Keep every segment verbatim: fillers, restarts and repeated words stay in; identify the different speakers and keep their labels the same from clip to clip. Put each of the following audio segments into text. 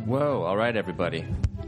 Speaker 1: Whoa, all right, everybody.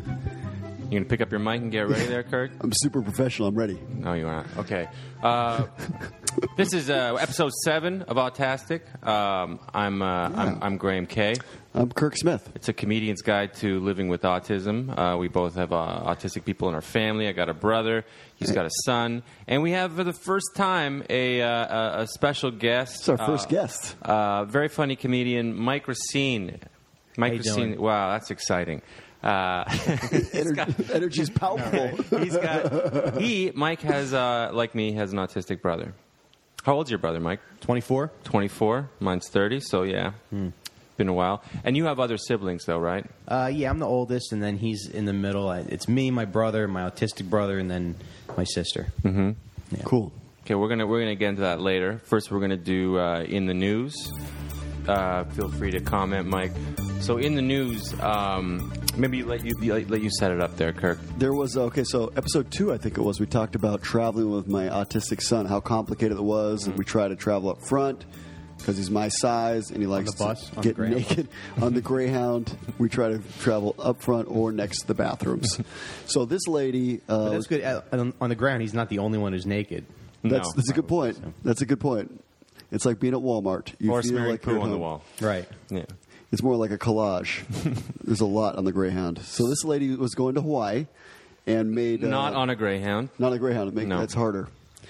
Speaker 1: You going to pick up your mic and get ready there, Kirk?
Speaker 2: I'm super professional. I'm ready.
Speaker 1: No, you aren't. Okay. Uh, this is uh, episode seven of Autastic. Um, I'm, uh,
Speaker 2: Yeah.
Speaker 1: I'm I'm Graham Kay.
Speaker 2: I'm Kirk Smith.
Speaker 1: It's a comedian's guide to living with autism. Uh, we both have uh, autistic people in our family. I got a brother. He's got a son. And we have, for the first time, a, uh, a, a special guest.
Speaker 2: It's our first
Speaker 1: uh,
Speaker 2: guest.
Speaker 1: Uh, very funny comedian, Mike Racine. Mike
Speaker 3: How you
Speaker 1: Racine.
Speaker 3: doing?
Speaker 1: Wow, that's exciting. Uh,
Speaker 2: Ener- Energy's palpable.
Speaker 1: he's got he Mike has uh, like me has an autistic brother. How old's your brother, Mike?
Speaker 3: twenty-four?
Speaker 1: twenty-four. Mine's thirty. So yeah,
Speaker 3: Hmm.
Speaker 1: been a while. And you have other siblings, though, right?
Speaker 3: Uh, yeah, I'm the oldest, and then he's in the middle. I- It's me, my brother, my autistic brother, and then my sister.
Speaker 1: Mm-hmm.
Speaker 3: Yeah.
Speaker 2: Cool.
Speaker 1: Okay, we're gonna we're gonna get into that later. First, we're gonna do uh, in the news. Uh, feel free to comment, Mike. So in the news, um, maybe let you let you set it up there, Kirk.
Speaker 2: There was, okay, so episode two, I think it was, we talked about traveling with my autistic son, how complicated it was, and we try to travel up front because he's my size and he likes
Speaker 3: the bus?
Speaker 2: to
Speaker 3: On the
Speaker 2: get
Speaker 3: Greyhound?
Speaker 2: naked on the Greyhound. We try to travel up front or next to the bathrooms. So this lady... Uh,
Speaker 3: But that's good. Uh, On, on the ground, he's not the only one who's naked.
Speaker 2: That's,
Speaker 1: No.
Speaker 2: that's a good point. That's a good point. It's like being at Walmart. You
Speaker 1: Or
Speaker 2: feel
Speaker 1: smearing
Speaker 2: like
Speaker 1: poo
Speaker 2: you're
Speaker 1: on
Speaker 2: at
Speaker 1: the
Speaker 2: home.
Speaker 1: wall.
Speaker 3: Right.
Speaker 1: Yeah.
Speaker 2: It's more like a collage. There's a lot on the Greyhound. So this lady was going to Hawaii and made... Uh,
Speaker 1: Not on a Greyhound.
Speaker 2: Not a Greyhound. Make,
Speaker 1: No.
Speaker 2: That's harder.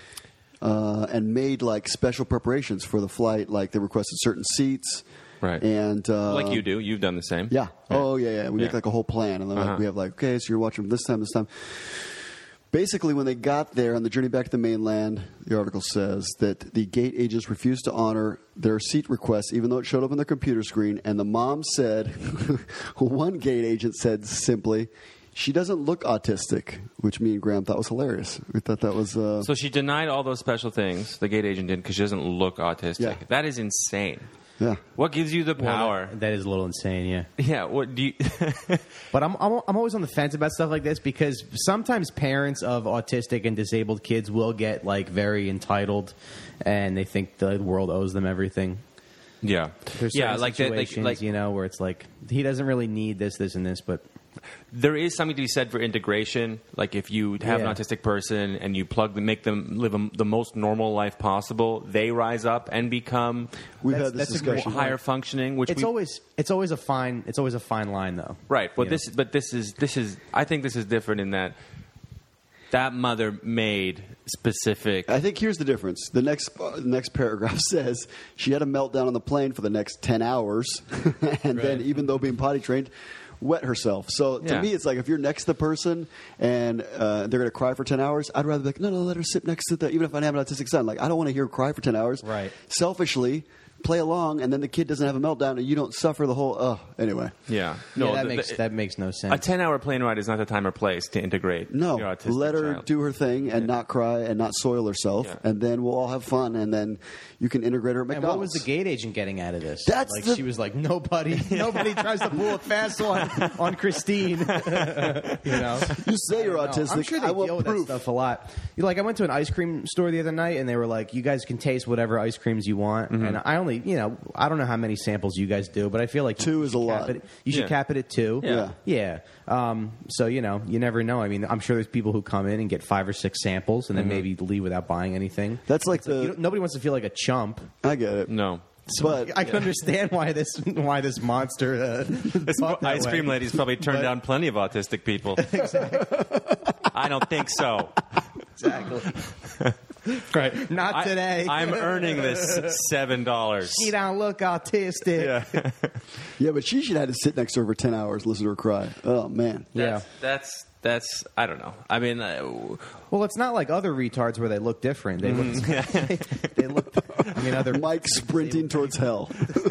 Speaker 2: Uh, and made like special preparations for the flight. Like they requested certain seats.
Speaker 1: Right.
Speaker 2: And uh,
Speaker 1: Like you do. You've done the same.
Speaker 2: Yeah.
Speaker 1: Right.
Speaker 2: Oh yeah, yeah. We make
Speaker 1: Yeah.
Speaker 2: like a whole plan, and then like,
Speaker 1: Uh-huh.
Speaker 2: we have like, okay, so you're watching this time, this time. Basically, when they got there on the journey back to the mainland, the article says that the gate agents refused to honor their seat requests, even though it showed up on their computer screen. And the mom said, one gate agent said simply, she doesn't look autistic, which me and Graham thought was hilarious. We thought that was... Uh,
Speaker 1: So she denied all those special things the gate agent did because she doesn't look autistic.
Speaker 2: Yeah.
Speaker 1: That is insane.
Speaker 2: yeah.
Speaker 1: What gives you the
Speaker 3: Well,
Speaker 1: power?
Speaker 3: that- that is a little insane, yeah.
Speaker 1: Yeah. What do you?
Speaker 3: But I'm, I'm I'm always on the fence about stuff like this because sometimes parents of autistic and disabled kids will get like very entitled, and they think the world owes them everything.
Speaker 1: yeah.
Speaker 3: There's
Speaker 1: Yeah.
Speaker 3: certain
Speaker 1: Like that. Like,
Speaker 3: situations,
Speaker 1: like
Speaker 3: you know, where it's like he doesn't really need this, this, and this, but
Speaker 1: there is something to be said for integration. Like if you have
Speaker 3: Yeah.
Speaker 1: an autistic person and you plug them, make them live a, the most normal life possible, they rise up and become
Speaker 2: We've
Speaker 3: That's-
Speaker 2: had this
Speaker 3: that's a great
Speaker 2: discussion.
Speaker 3: point.
Speaker 1: higher functioning. Which
Speaker 3: it's
Speaker 1: we,
Speaker 3: always it's always a fine it's always a fine line though.
Speaker 1: right. But
Speaker 3: you
Speaker 1: this, but this is this is. I think this is different in that that mother made specific.
Speaker 2: I think here's the difference. The next uh, the next paragraph says she had a meltdown on the plane for the next ten hours, and then
Speaker 1: Right.
Speaker 2: even though being potty trained, wet herself. So to
Speaker 1: Yeah.
Speaker 2: me, it's like if you're next to the person and uh, they're going to cry for ten hours, I'd rather be like, no, no, let her sit next to the. Even if I have an autistic son, like I don't want to hear her cry for ten hours.
Speaker 3: Right.
Speaker 2: Selfishly, play along, and then the kid doesn't have a meltdown, and you don't suffer the whole. Oh, anyway.
Speaker 1: Yeah.
Speaker 3: No, that
Speaker 1: the-
Speaker 3: makes
Speaker 1: the-
Speaker 3: that makes no sense.
Speaker 1: A ten-hour plane ride is not the time or place to integrate.
Speaker 2: No,
Speaker 1: your autistic
Speaker 2: let her
Speaker 1: child.
Speaker 2: do her thing and not cry and not soil herself,
Speaker 1: Yeah.
Speaker 2: and then we'll all have fun, and then you can integrate her at
Speaker 3: And
Speaker 2: McDonald's.
Speaker 3: what was the gate agent getting out of this?
Speaker 2: That's
Speaker 3: like
Speaker 2: the-
Speaker 3: she was like nobody, nobody tries to pull a fast on on Christine. you know,
Speaker 2: You say you're
Speaker 3: I don't know.
Speaker 2: autistic.
Speaker 3: I'm sure they
Speaker 2: I want
Speaker 3: deal with
Speaker 2: proof.
Speaker 3: that stuff a lot. You know, like I went to an ice cream store the other night, and they were like, "You guys can taste whatever ice creams you want."
Speaker 2: Mm-hmm.
Speaker 3: And I only, you know, I don't know how many samples you guys do, but I feel like
Speaker 2: Two
Speaker 3: you
Speaker 2: is
Speaker 3: should
Speaker 2: a
Speaker 3: cap
Speaker 2: lot.
Speaker 3: It, you should
Speaker 1: Yeah.
Speaker 3: cap it at two.
Speaker 1: Yeah.
Speaker 3: yeah. Um, so you know, you never know. I mean, I'm sure there's people who come in and get five or six samples, and then maybe leave without buying anything.
Speaker 2: That's like
Speaker 3: It's like,
Speaker 2: the-
Speaker 3: you don't- nobody wants to feel like a chump.
Speaker 2: I get it.
Speaker 1: No.
Speaker 2: But
Speaker 3: I can understand why this why this monster uh,
Speaker 1: This
Speaker 3: thought that
Speaker 1: ice
Speaker 3: way.
Speaker 1: cream lady's probably turned
Speaker 3: But-
Speaker 1: down plenty of autistic people. I don't think so.
Speaker 3: Exactly.
Speaker 1: Right.
Speaker 3: Not
Speaker 1: I-
Speaker 3: today.
Speaker 1: I'm earning this seven dollars.
Speaker 3: You don't look autistic.
Speaker 1: Yeah.
Speaker 2: yeah, but she should have to sit next to her for ten hours and listen to her cry. Oh man.
Speaker 3: Yeah.
Speaker 1: That's that's I don't know. I mean, uh,
Speaker 3: Well, it's not like other retards where they look different. They look.
Speaker 1: Mm-hmm.
Speaker 3: they look. I mean, other.
Speaker 2: Mike sprinting towards hell.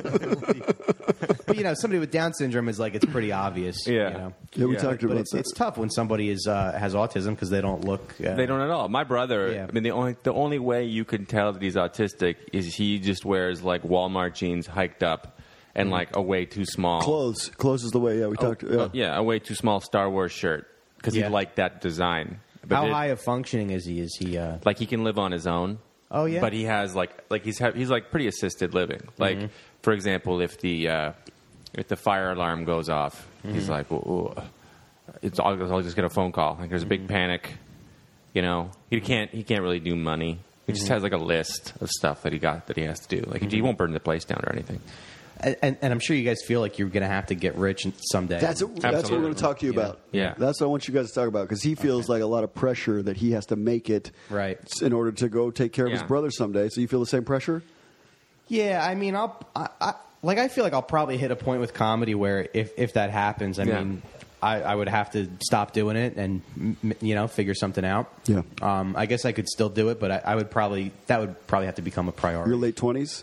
Speaker 3: But you know, somebody with Down syndrome is like it's pretty obvious.
Speaker 1: Yeah.
Speaker 3: You know?
Speaker 2: Yeah, we
Speaker 1: Yeah.
Speaker 2: talked
Speaker 3: But
Speaker 2: about
Speaker 3: it's,
Speaker 2: that.
Speaker 3: it's tough when somebody is uh, has autism because they don't look. Uh,
Speaker 1: they don't at all. My brother.
Speaker 3: Yeah.
Speaker 1: I mean, the only the only way you can tell that he's autistic is he just wears like Walmart jeans hiked up and like a way too small
Speaker 2: Clothes. Clothes is the way. Yeah, we talked. Yeah.
Speaker 1: Uh, yeah, a way too small Star Wars shirt because
Speaker 3: Yeah.
Speaker 1: he liked that design. But
Speaker 3: How
Speaker 1: it-
Speaker 3: high of functioning is he? Is he? Uh,
Speaker 1: like he can live on his own.
Speaker 3: Oh, yeah?
Speaker 1: But he has like like he's ha- he's like pretty assisted living. Like
Speaker 3: Mm-hmm.
Speaker 1: for example, if the uh, if the fire alarm goes off, mm-hmm. he's like, well, it's I'll, I'll just get a phone call. Like there's a big mm-hmm. panic. You know, he can't he can't really do money. He just mm-hmm. has like a list of stuff that he got that he has to do. Like mm-hmm. he won't burn the place down or anything.
Speaker 3: And, and I'm sure you guys feel like you're going to have to get rich someday.
Speaker 2: That's, a, that's what we're going to talk to you
Speaker 3: yeah.
Speaker 2: about.
Speaker 1: Yeah.
Speaker 2: That's what I want you guys to talk about because he feels okay. like a lot of pressure that he has to make it
Speaker 3: right.
Speaker 2: in order to go take care of
Speaker 1: yeah.
Speaker 2: his brother someday. So you feel the same pressure?
Speaker 3: Yeah, I mean, I'll, I, I, like I feel like I'll probably hit a point with comedy where if, if that happens, I
Speaker 1: yeah.
Speaker 3: mean, I, I would have to stop doing it and, you know, figure something out.
Speaker 2: Yeah.
Speaker 3: Um, I guess I could still do it, but I, I would probably, that would probably have to become a priority.
Speaker 2: Your late twenties?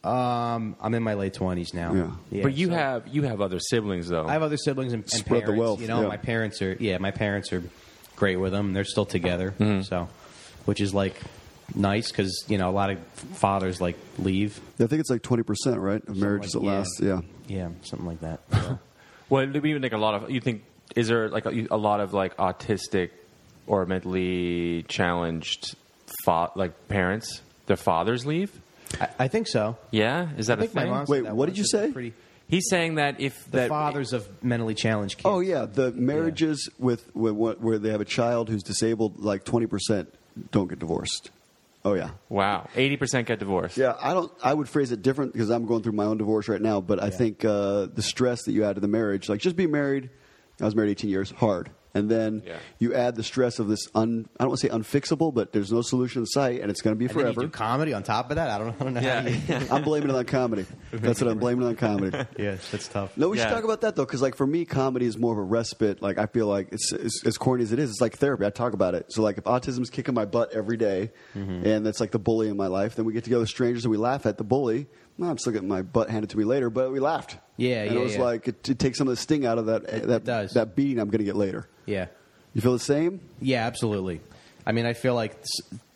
Speaker 3: Um, I'm in my late twenties now.
Speaker 2: Yeah.
Speaker 3: yeah
Speaker 1: but you
Speaker 3: so.
Speaker 1: have you have other siblings though.
Speaker 3: I have other siblings and, and
Speaker 2: Spread
Speaker 3: parents.
Speaker 2: the wealth.
Speaker 3: You know,
Speaker 2: yeah.
Speaker 3: my parents are yeah, my parents are great with them. They're still together, mm-hmm. so which is like nice because you know a lot of fathers like leave.
Speaker 2: I think it's like twenty percent, right, of marriages
Speaker 3: like,
Speaker 2: that
Speaker 3: yeah.
Speaker 2: last. Yeah.
Speaker 3: Yeah, something like that. So.
Speaker 1: Well, do we even think a lot of you think is there like a, a lot of like autistic or mentally challenged fa- like parents? Their fathers leave.
Speaker 3: I, I think so.
Speaker 1: Yeah, is that
Speaker 3: I
Speaker 1: a
Speaker 3: think my
Speaker 1: thing?
Speaker 3: mom said
Speaker 2: Wait,
Speaker 3: that
Speaker 2: what
Speaker 3: once.
Speaker 2: did you say?
Speaker 3: Pretty,
Speaker 1: He's saying that if
Speaker 3: the
Speaker 1: that
Speaker 3: fathers of mentally challenged kids.
Speaker 2: Oh yeah, the marriages yeah. with, with where they have a child who's disabled, like twenty percent don't get divorced. Oh yeah.
Speaker 1: Wow, eighty percent get divorced.
Speaker 2: Yeah, I don't. I would phrase it different because I'm going through my own divorce right now. But I
Speaker 3: Yeah.
Speaker 2: think uh, the stress that you add to the marriage, like just be married. I was married eighteen years, hard, and then
Speaker 1: Yeah.
Speaker 2: you add the stress of this. Un, I don't want to say unfixable, but there's no solution in sight, and it's going to be
Speaker 3: And then you
Speaker 2: forever.
Speaker 3: do comedy on top of that. I don't, I don't know.
Speaker 1: Yeah.
Speaker 3: How you,
Speaker 2: I'm blaming it on comedy. That's what I'm blaming it on comedy.
Speaker 3: yeah, that's tough.
Speaker 2: No, we should
Speaker 1: Yeah.
Speaker 2: talk about that though, because like for me, comedy is more of a respite. Like I feel like it's, it's as corny as it is. It's like therapy. I talk about it. So like if autism's kicking my butt every day,
Speaker 3: Mm-hmm.
Speaker 2: and that's like the bully in my life, then we get together with strangers and we laugh at the bully. Well, I'm still getting my butt handed to me later, but we laughed.
Speaker 3: Yeah,
Speaker 2: and
Speaker 3: yeah,
Speaker 2: it was
Speaker 3: yeah.
Speaker 2: like it, it takes some of the sting out of that
Speaker 3: It-
Speaker 2: that
Speaker 3: it does.
Speaker 2: that beating I'm going to get later.
Speaker 3: Yeah.
Speaker 2: You feel the same?
Speaker 3: Yeah, absolutely. I mean, I feel like,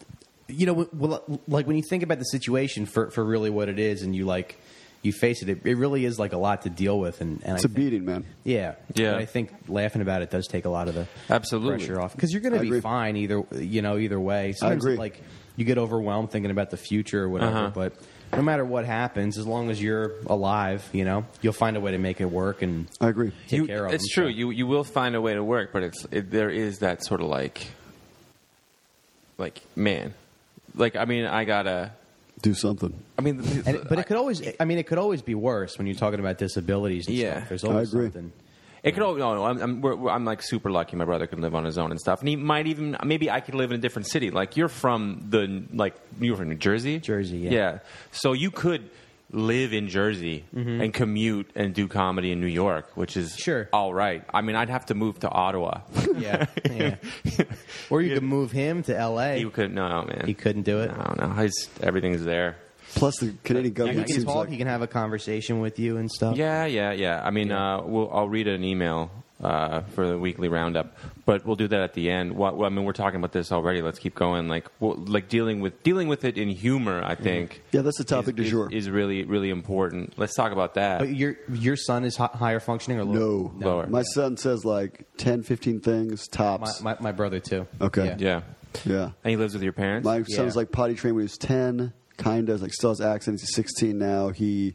Speaker 3: you know, well, like when you think about the situation for, for really what it is, and you like you face it, it, it really is like a lot to deal with, and, and
Speaker 2: It's
Speaker 3: I
Speaker 2: a
Speaker 3: think,
Speaker 2: beating, man.
Speaker 3: Yeah,
Speaker 1: Yeah.
Speaker 3: But I think laughing about it does take a lot of the
Speaker 1: Absolutely.
Speaker 3: pressure off because you're going
Speaker 2: I
Speaker 3: to be
Speaker 2: agree.
Speaker 3: fine either, you know, either way. Sometimes,
Speaker 2: agree.
Speaker 3: Like you get overwhelmed thinking about the future or whatever,
Speaker 1: Uh-huh.
Speaker 3: but. No matter what happens, as long as you're alive, you know, you'll find a way to make it work and
Speaker 2: I agree.
Speaker 3: take
Speaker 1: You-
Speaker 3: care of
Speaker 1: it's
Speaker 3: them,
Speaker 1: true.
Speaker 3: so.
Speaker 1: You you will find a way to work, but it's it, there is that sort of like, like man, like I mean, I gotta.
Speaker 2: Do something.
Speaker 1: I mean, the,
Speaker 3: And, but it could always, I mean, it could always be worse when you're talking about disabilities and
Speaker 1: Yeah.
Speaker 3: stuff. There's always
Speaker 2: I agree.
Speaker 3: something.
Speaker 1: It could. No, no, I'm, I'm, we're, we're- I'm like super lucky. My brother can live on his own and stuff, and he might even maybe I could live in a different city. Like you're from the like you're from New Jersey,
Speaker 3: Jersey, yeah.
Speaker 1: yeah. So you could live in Jersey and commute and do comedy in New York, which is
Speaker 3: Sure.
Speaker 1: all right. I mean, I'd have to move to Ottawa.
Speaker 3: Yeah, yeah. Or you could move him to L A.
Speaker 1: You could no, man.
Speaker 3: He couldn't do it.
Speaker 1: No, no. He's, everything's there.
Speaker 2: Plus, the Canadian
Speaker 3: He
Speaker 2: government
Speaker 3: can
Speaker 2: seems
Speaker 3: talk.
Speaker 2: like
Speaker 3: He can have a conversation with you and stuff.
Speaker 1: Yeah, yeah, yeah. I mean,
Speaker 3: Yeah.
Speaker 1: Uh, we'll, I'll read an email uh, for the weekly roundup, but we'll do that at the end. What, well, I mean, we're talking about this already. Let's keep going. Like, well, like dealing with dealing with it in humor. I think.
Speaker 2: Yeah, that's the topic
Speaker 1: is,
Speaker 2: du jour.
Speaker 1: Is, is really really important. Let's talk about that.
Speaker 3: But your your son is hi- higher functioning or lower?
Speaker 2: no.
Speaker 1: Lower.
Speaker 2: My son says like ten, fifteen things
Speaker 3: My,
Speaker 2: tops.
Speaker 3: my, my brother too.
Speaker 2: Okay.
Speaker 3: Yeah.
Speaker 1: yeah,
Speaker 2: yeah.
Speaker 1: and he lives with your parents.
Speaker 2: My
Speaker 3: Yeah.
Speaker 2: son's like potty trained when he was ten, kind of like still has accent. He's sixteen now. He,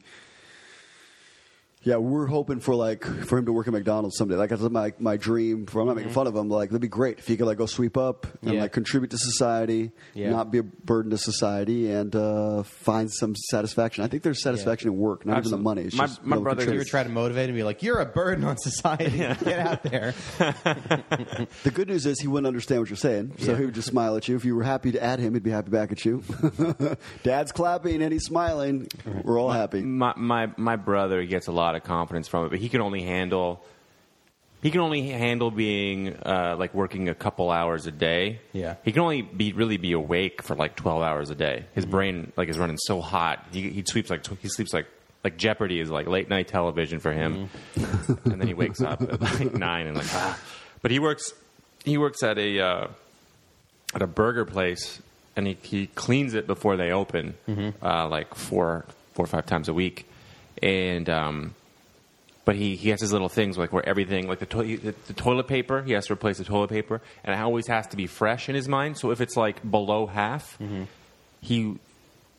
Speaker 2: yeah, we're hoping for like for him to work at McDonald's someday. Like that's my my dream. For I'm not making
Speaker 3: Mm-hmm.
Speaker 2: fun of him. But like that'd be great if he could like go sweep up and
Speaker 3: Yeah.
Speaker 2: like contribute to society,
Speaker 3: Yeah.
Speaker 2: not be a burden to society, and uh, find some satisfaction. I think there's satisfaction in work, not
Speaker 1: Absolutely.
Speaker 2: even the money. It's
Speaker 1: My-
Speaker 2: just
Speaker 1: my
Speaker 2: being able to
Speaker 1: brother-
Speaker 3: You
Speaker 2: contribute.
Speaker 3: were trying to motivate him and be like, "You're a burden on society. Get out there."
Speaker 2: The good news is he wouldn't understand what you're saying, so
Speaker 3: Yeah.
Speaker 2: he would just smile at you. If you were happy to add him, he'd be happy back at you. Dad's clapping and he's smiling. We're all happy.
Speaker 1: my my my brother gets a lot of confidence from it, but he can only handle he can only handle being uh, like working a couple hours a day.
Speaker 3: Yeah.
Speaker 1: he can only be really be awake for like twelve hours a day. His brain like is running so hot. He he sleeps like he sleeps like like Jeopardy is like late night television for him, and then he wakes up at like nine and like ah. But he works he works at a uh, at a burger place. And he, he cleans it before they open, uh, like four, four or five times a week. And um, but he, he has his little things like where everything, like the, to- the the toilet paper, he has to replace the toilet paper, and it always has to be fresh in his mind. So if it's like below half, he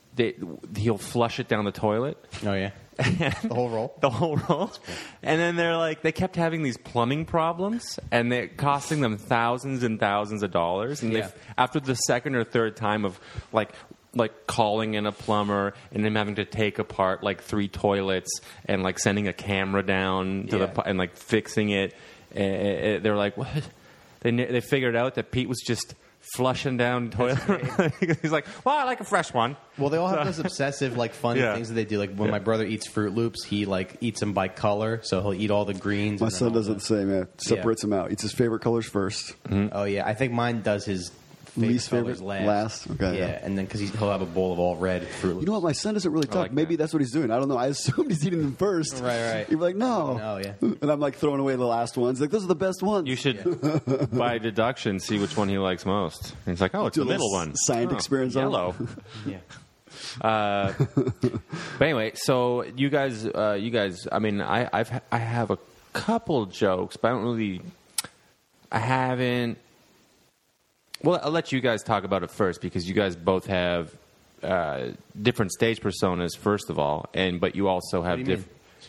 Speaker 1: they, he'll flush it down the toilet.
Speaker 3: Oh yeah, the whole roll.
Speaker 1: The whole roll. And then they're like, they kept having these plumbing problems, and they're costing them thousands and thousands of dollars. And
Speaker 3: Yeah.
Speaker 1: they, after the second or third time of like, like calling in a plumber and them having to take apart like three toilets and like sending a camera down to
Speaker 3: Yeah.
Speaker 1: the and like fixing it, uh, they're like, what? They they figured out that Pete was just flushing down toilet. He's like, well, I like a fresh one.
Speaker 3: Well, they all have those obsessive, like, funny
Speaker 1: Yeah.
Speaker 3: things that they do. Like when
Speaker 1: Yeah.
Speaker 3: my brother eats Fruit Loops, he like eats them by color, so he'll eat all the greens.
Speaker 2: My
Speaker 3: and then
Speaker 2: son
Speaker 3: all
Speaker 2: does it
Speaker 3: the-
Speaker 2: the same, man. Separates them out. Eats his favorite colors first.
Speaker 3: Oh yeah, I think mine does his favorite
Speaker 2: Least favorite
Speaker 3: colors last.
Speaker 2: last? Okay,
Speaker 3: yeah,
Speaker 2: yeah.
Speaker 3: and then because he'll have a bowl of all red Fruit Loops.
Speaker 2: You know what? My son doesn't really talk.
Speaker 1: like
Speaker 2: Maybe
Speaker 1: that.
Speaker 2: that's what he's doing. I don't know. I assumed he's eating them first.
Speaker 3: Right, right.
Speaker 2: He'd be like, no.
Speaker 3: No, yeah.
Speaker 2: And I'm like throwing away the last ones. Like, those are the best ones.
Speaker 1: You should, by deduction, see which one he likes most. And it's like, oh, it's
Speaker 2: Do
Speaker 1: the
Speaker 2: a
Speaker 1: middle
Speaker 2: little
Speaker 1: one.
Speaker 2: science
Speaker 1: Oh,
Speaker 2: experience on it.
Speaker 1: yellow.
Speaker 3: Yeah.
Speaker 1: Uh, but anyway, so you guys, uh, you guys. I mean, I, I've I have a couple jokes, but I don't really. I haven't. Well, I'll let you guys talk about it first because you guys both have uh, different stage personas. First of all, and but you also have
Speaker 3: do you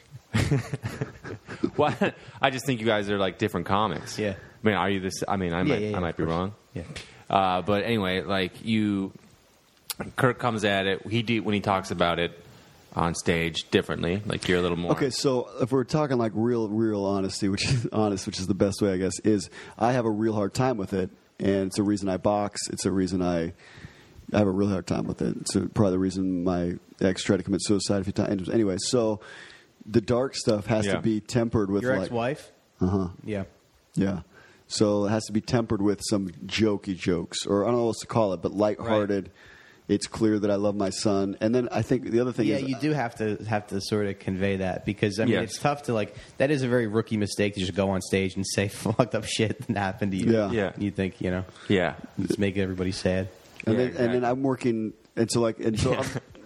Speaker 1: different. Well, I just think you guys are like different comics.
Speaker 3: Yeah.
Speaker 1: I mean, are you this? I mean, I
Speaker 3: Yeah,
Speaker 1: might,
Speaker 3: yeah, yeah,
Speaker 1: I might
Speaker 3: of
Speaker 1: be
Speaker 3: course.
Speaker 1: wrong.
Speaker 3: Yeah.
Speaker 1: Uh, but anyway, like you, Kirk comes at it. He do, when he talks about it on stage differently. Like you're a little more.
Speaker 2: Okay, so if we're talking like real, real honesty, which is honest, which is the best way, I guess, is I have a real hard time with it, and it's a reason I box. It's a reason I, I have a really hard time with it. It's a, probably the reason my ex tried to commit suicide a few times. Anyway, so the dark stuff has
Speaker 1: Yeah.
Speaker 2: to be tempered with
Speaker 3: Your
Speaker 2: like,
Speaker 3: ex-wife?
Speaker 2: uh huh,
Speaker 3: Yeah.
Speaker 2: yeah. So it has to be tempered with some jokey jokes, or I don't know what else to call it, but lighthearted. It's clear that I love my son, and then I think the other thing
Speaker 3: Yeah,
Speaker 2: is
Speaker 3: you do have to have to sort of convey that because I mean
Speaker 1: Yes.
Speaker 3: it's tough to like that is a very rookie mistake to just go on stage and say fucked up shit that happened to you.
Speaker 2: Yeah.
Speaker 1: Yeah.
Speaker 3: You think, you know,
Speaker 1: Yeah.
Speaker 3: it's making everybody sad.
Speaker 2: And,
Speaker 1: Yeah,
Speaker 2: then, and then
Speaker 1: exactly.
Speaker 2: I'm working, and so like, and so